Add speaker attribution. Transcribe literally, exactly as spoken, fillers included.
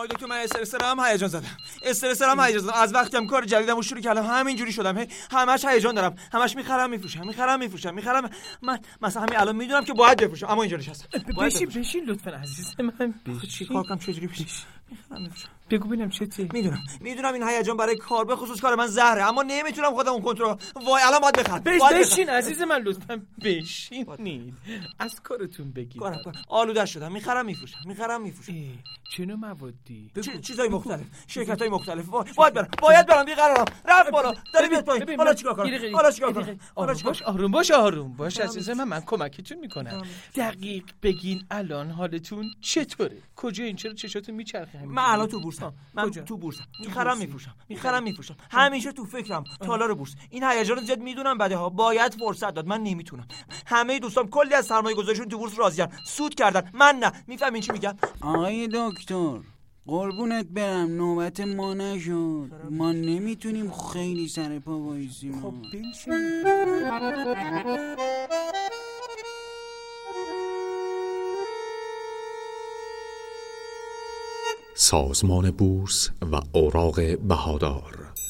Speaker 1: آقای دکتر من استرس دارم، هیجان زدم. استرس دارم، هیجان زدم. از وقتی هم کار جدیدمو شروع کردم همینجوری شدم. هی همش هیجان دارم. همش میخرم میفروشم، میخرم میفروشم، میخرم. من مثلا همین الان میدونم که باید بفروشم اما اینجوری هستم.
Speaker 2: بشین بشین لطفاً عزیز من. بشین.
Speaker 1: چیکار کنم؟ چجوری بشین؟ میخرم میفروشم.
Speaker 2: بگو ببینم چته.
Speaker 1: میدونم میدونم این هیجان برای کار به خصوص کار من زهره، اما نمیتونم خودمو کنترل. وای الان باید بخرم.
Speaker 2: بشین عزیز من لطفاً بشینید. از کارتون بگید.
Speaker 1: کارم کار. آلوده شدم. میخرم میفروشم، میخرم میفروشم.
Speaker 2: چه نوع موادی؟
Speaker 1: چیزای مختلف، شرکت‌های مختلف. باید برم. باید برم. بیقرارم. رفت بالا. داره میاد پایین. حالا چیکار کنم؟ حالا چیکار کنم؟
Speaker 2: آروم باش، آروم باش، آروم باش عزیز من. من کمکتون میکنم. دقیق بگین الان حالتون چطوره؟ کجا این؟ چرا چشاتون میچرخه همین؟
Speaker 1: من الان تو بورسم. من تو بورسم. میخرم میفروشم. میخرم میفروشم. همیشه تو فکرم. تالار بورس. این هیجان زیاد میدونم بده ها. باید فرصت داد. من نمیتونم. همه دوستام کلی از سرمایه‌گذاریشون تو بورس راضیان. سود کردن. من نه. میفهمین چی میگم؟
Speaker 3: آقای دکتر قربونت برم نوبت ما نشد. ما نمیتونیم خیلی سر پا وایسیم.
Speaker 2: خب بنشین.
Speaker 4: سازمان بورس و اوراق بهادار